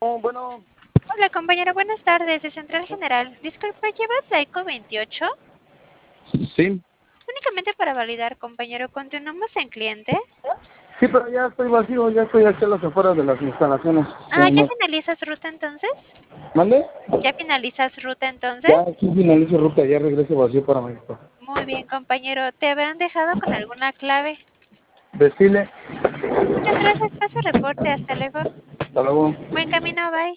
Bueno, Hola compañero, buenas tardes, de Central General. Disculpa, ¿lleva Taico 28? sí. Únicamente para validar, compañero, ¿continuamos en cliente? Sí, pero ya estoy vacío, ya estoy aquí a las afueras de las instalaciones. Ah, ¿ya finalizas ruta entonces? ¿Mande? ¿Ya finalizas ruta Ya entonces? aquí finalizo ruta, ya regreso vacío para México. Muy bien, compañero, ¿te habrán dejado con alguna clave? Decirle, Muchas gracias, paso reporte, hasta luego. hasta luego. Buen camino, bye.